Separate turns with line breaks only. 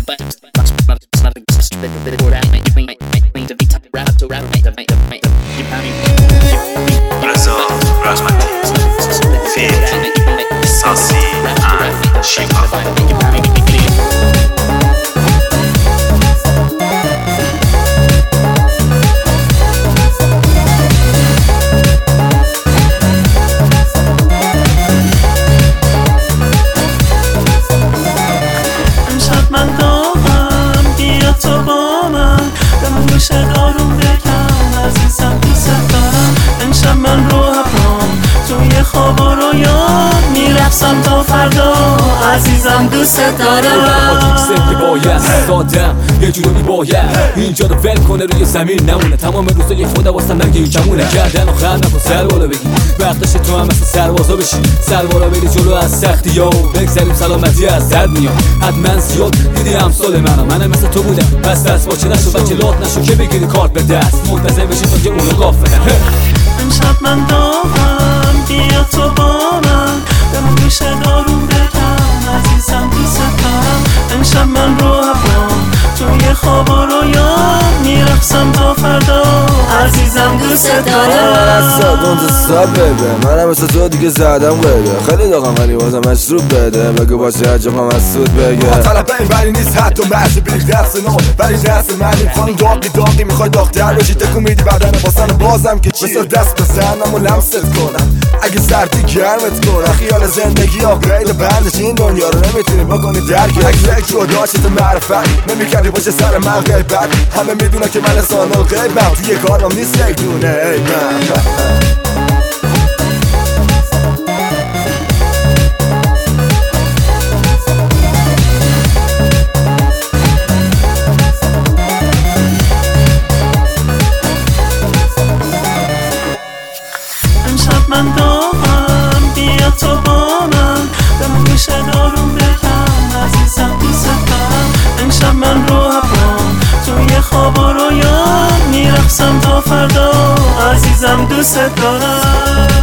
آروم بگم عزیزم دوست دارم. امشب من رو هفرام توی خواب و رویام میرقصم تا فردا عزیزم دوست دارم.
که باید سادم یه جوری باید اینجا رو ول کنه روی زمین نمونه. تمام روزای خدا واسم نگه این کمونه. گردن و خم نکن سر بالا بگی وقتش تو هم مثل سربازا بشی. سربارا بری جلو از سختی ها و بگذریم سلامتی از درد میاد. حتما زیاد دیدی امثال منم مثل تو بودم. بس دست باچه نشو بچه لات نشو که بگیری کارت به دست. منتظر بشی تا که اونو غافلن.
امشب من دارم بیا تو با من بمون گوشه آروم بگم عزیزم دوست دارم. امشب من رو هفرام توی خواب و رویام میرقصم تا فردا عزیزم دوست دارم.
منم مثل تو دیگه زدم قیده. خیلی داغم ولی بازم مشروب بده. بگو باشه عجب هم از سود بگه.
طلب این ولی نیست حتی محض بیخ دست نو ولی دست من این خانم داغی میخوای داغ‌تر بشی. تکون میدی بدن باسن بازم که چی مثل دست بزنم و لمست کنم اگه سردی گرمت کنم. خیال زندگی ها غیر بندش این دنیا رو نمیتونی بکنی درک. اگه یک جدا شد معرفت نمیکردی باشه سر من غیبت. همه میدونن که من انسان و غیبم توی کارم نیست یک دونه ای من.
من دارم بیا تو با من بمون گوشه آروم بگم عزیزم دوست دارم. امشب من رو هفرام توی خواب و رویام میرقصم تا فردا عزیزم دوست دارم.